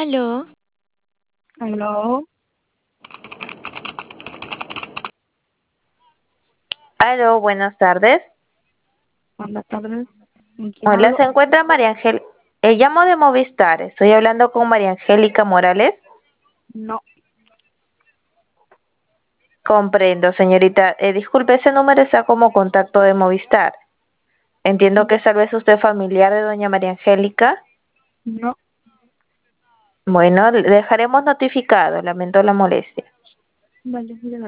Aló, Aló, Aló, buenas tardes. buenas tardes. ¿Con quién Hola, hablo? se encuentra María Ángel. Llamo de Movistar. Estoy hablando con María Angélica Morales. No, Comprendo, señorita. Disculpe, ese número está como contacto de Movistar. Entiendo que tal vez usted es familiar de doña María Angélica. no, Bueno, le dejaremos notificado. Lamento la molestia. vale,